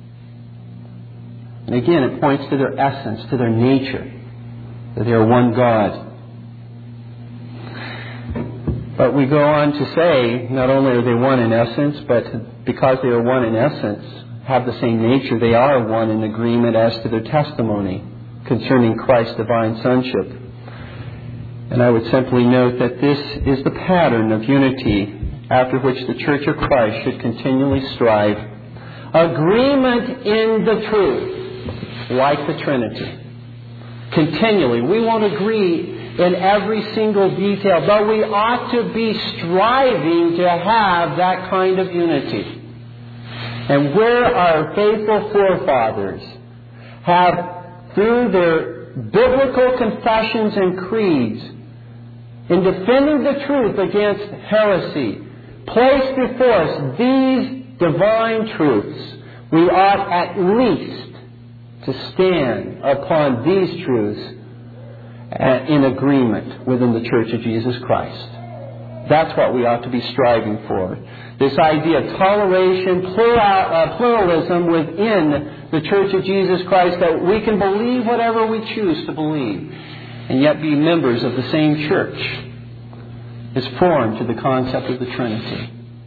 And again, it points to their essence, to their nature, that they are one God. But we go on to say, not only are they one in essence, but because they are one in essence, have the same nature, they are one in agreement as to their testimony concerning Christ's divine sonship. And I would simply note that this is the pattern of unity after which the Church of Christ should continually strive. Agreement in the truth, like the Trinity. Continually. We won't agree in every single detail, but we ought to be striving to have that kind of unity. And where our faithful forefathers have, through their biblical confessions and creeds, in defending the truth against heresy, placed before us these divine truths, we ought at least to stand upon these truths in agreement within the Church of Jesus Christ. That's what we ought to be striving for. This idea of toleration, plural, uh, pluralism within the Church of Jesus Christ, that we can believe whatever we choose to believe and yet be members of the same church, is foreign to the concept of the Trinity.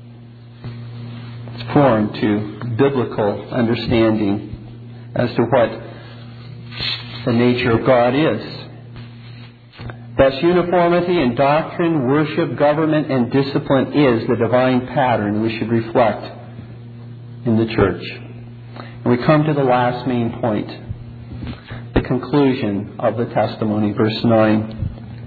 It's foreign to biblical understanding as to what the nature of God is. Thus, uniformity in doctrine, worship, government, and discipline is the divine pattern we should reflect in the church. And we come to the last main point, the conclusion of the testimony, verse nine.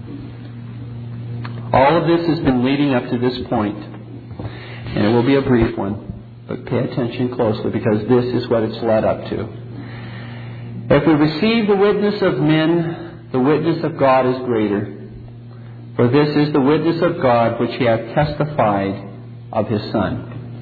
All of this has been leading up to this point, and it will be a brief one, but pay attention closely because this is what it's led up to. If we receive the witness of men, the witness of God is greater. For this is the witness of God which He hath testified of His Son.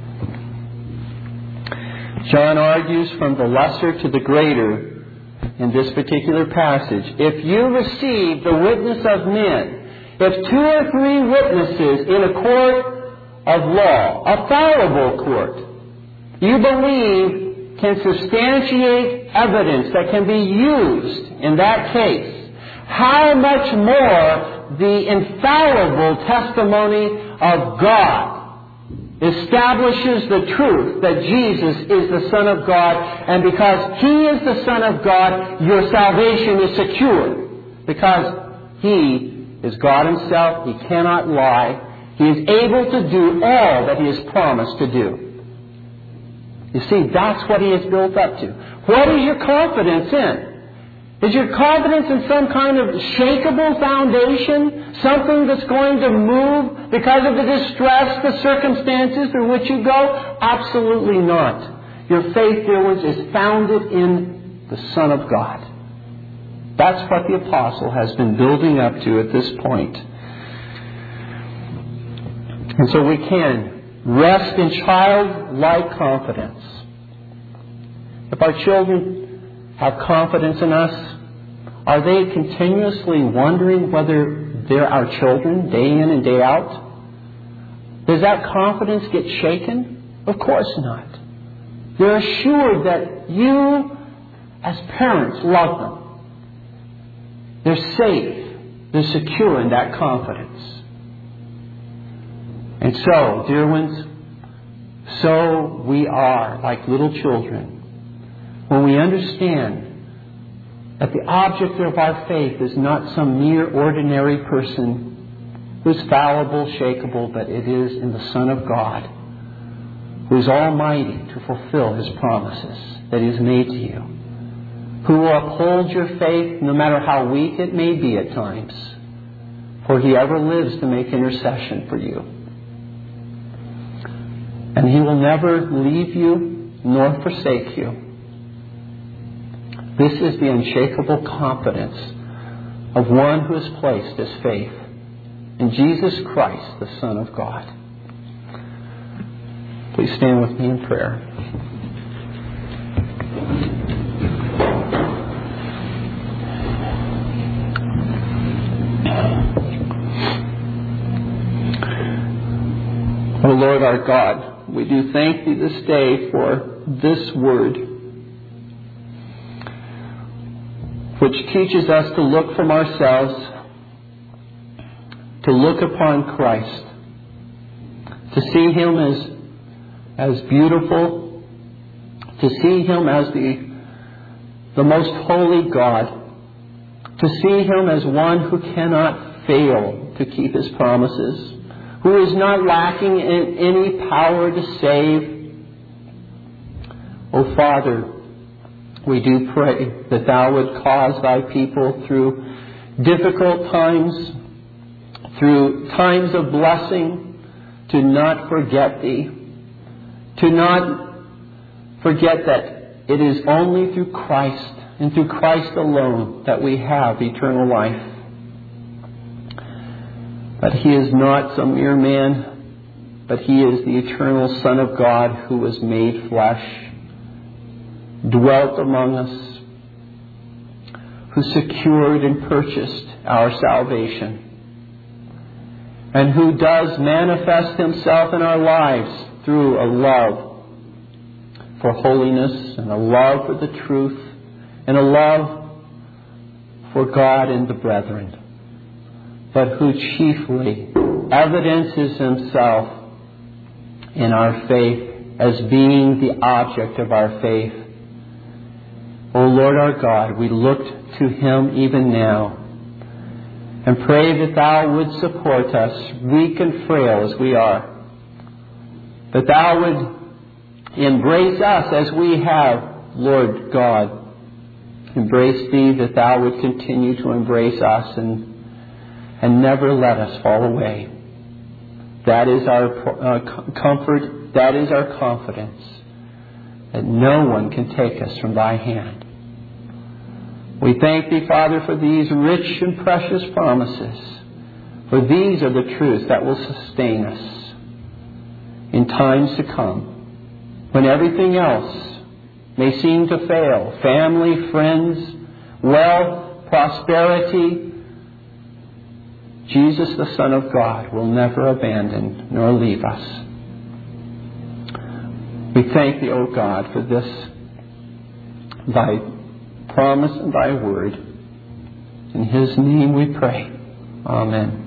John argues from the lesser to the greater in this particular passage. If you receive the witness of men, if two or three witnesses in a court of law, a fallible court, you believe can substantiate evidence that can be used in that case, how much more the infallible testimony of God establishes the truth that Jesus is the Son of God, and because He is the Son of God, your salvation is secure. Because He is God Himself, He cannot lie, He is able to do all that He has promised to do. You see, that's what He is built up to. What is your confidence in? Is your confidence in some kind of shakable foundation? Something that's going to move because of the distress, the circumstances through which you go? Absolutely not. Your faith, dear ones, is founded in the Son of God. That's what the apostle has been building up to at this point. And so we can rest in childlike confidence. If our children have confidence in us, are they continuously wondering whether they're our children day in and day out? Does that confidence get shaken? Of course not. They're assured that you, as parents, love them. They're safe. They're secure in that confidence. And so, dear ones, so we are like little children when we understand that the object of our faith is not some mere ordinary person who's fallible, shakable, but it is in the Son of God, who is almighty to fulfill His promises that He has made to you, who will uphold your faith no matter how weak it may be at times, for He ever lives to make intercession for you. And He will never leave you nor forsake you. This is the unshakable confidence of one who has placed his faith in Jesus Christ, the Son of God. Please stand with me in prayer. O Lord our God, we do thank Thee this day for this word, which teaches us to look from ourselves to look upon Christ, to see Him as, as beautiful, to see Him as the, the most holy God, to see Him as one who cannot fail to keep His promises, who is not lacking in any power to save. O Father, we do pray that Thou would cause Thy people through difficult times, through times of blessing, to not forget Thee, to not forget that it is only through Christ and through Christ alone that we have eternal life. That He is not some mere man, but He is the eternal Son of God who was made flesh, dwelt among us, who secured and purchased our salvation, and who does manifest Himself in our lives through a love for holiness and a love for the truth and a love for God and the brethren, but who chiefly evidences Himself in our faith as being the object of our faith. O Lord our God, we look to Him even now and pray that Thou would support us, weak and frail as we are, that Thou would embrace us as we have, Lord God, embrace Thee, that Thou would continue to embrace us and and never let us fall away. That is our uh, comfort, that is our confidence, that no one can take us from Thy hand. We thank Thee, Father, for these rich and precious promises, for these are the truths that will sustain us in times to come, when everything else may seem to fail. Family, friends, wealth, prosperity. Jesus, the Son of God, will never abandon nor leave us. We thank Thee, O God, for this, Thy promise and Thy word. In His name we pray. Amen.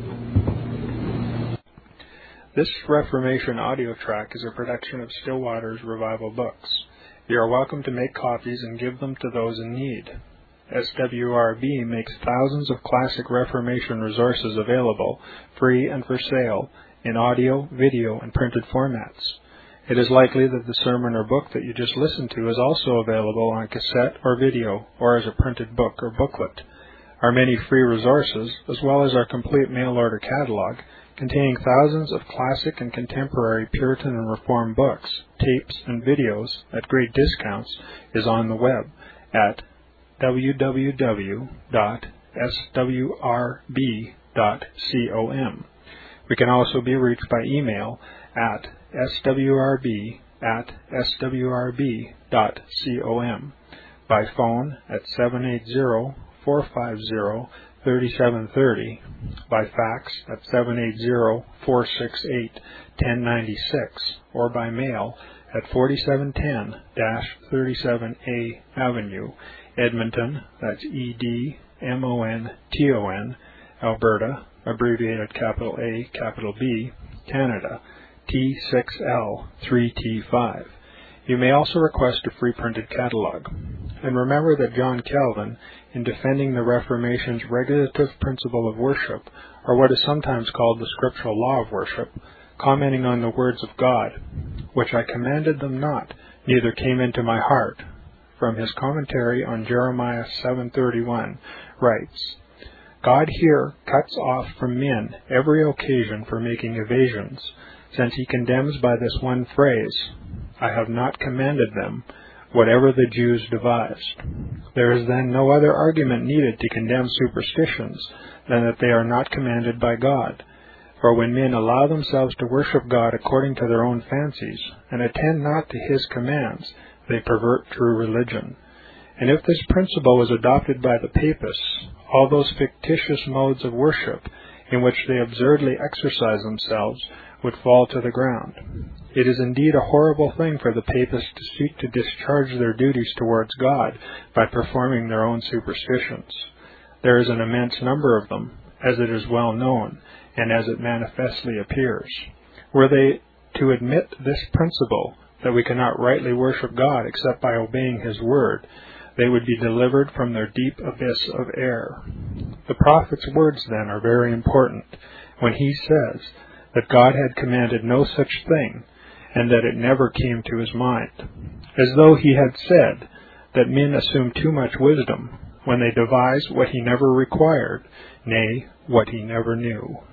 This Reformation audio track is a production of Still Waters Revival Books. You are welcome to make copies and give them to those in need. S W R B makes thousands of classic Reformation resources available, free and for sale, in audio, video, and printed formats. It is likely that the sermon or book that you just listened to is also available on cassette or video, or as a printed book or booklet. Our many free resources, as well as our complete mail-order catalog, containing thousands of classic and contemporary Puritan and Reformed books, tapes, and videos at great discounts, is on the web at w w w dot s w r b dot com. We can also be reached by email at s w r b at s w r b dot com, by phone at seven eight zero, four five zero, three seven three zero, by fax at seven eight zero, four six eight, one zero nine six, or by mail at forty-seven ten thirty-seven A Avenue, Edmonton, that's E D M O N T O N, Alberta, abbreviated capital A, capital B, Canada, T six L three T five. You may also request a free printed catalog. And remember that John Calvin, in defending the Reformation's regulative principle of worship, or what is sometimes called the scriptural law of worship, commenting on the words of God, which I commanded them not, neither came into my heart, from his commentary on Jeremiah seven thirty-one, writes, God here cuts off from men every occasion for making evasions, since he condemns by this one phrase, I have not commanded them, whatever the Jews devised. There is then no other argument needed to condemn superstitions than that they are not commanded by God. For when men allow themselves to worship God according to their own fancies, and attend not to his commands, they pervert true religion. And if this principle was adopted by the papists, all those fictitious modes of worship in which they absurdly exercise themselves would fall to the ground. It is indeed a horrible thing for the papists to seek to discharge their duties towards God by performing their own superstitions. There is an immense number of them, as it is well known, and as it manifestly appears. Were they to admit this principle, that we cannot rightly worship God except by obeying His word, they would be delivered from their deep abyss of error. The prophet's words, then, are very important when he says that God had commanded no such thing, and that it never came to his mind, as though he had said that men assume too much wisdom when they devise what he never required, nay, what he never knew.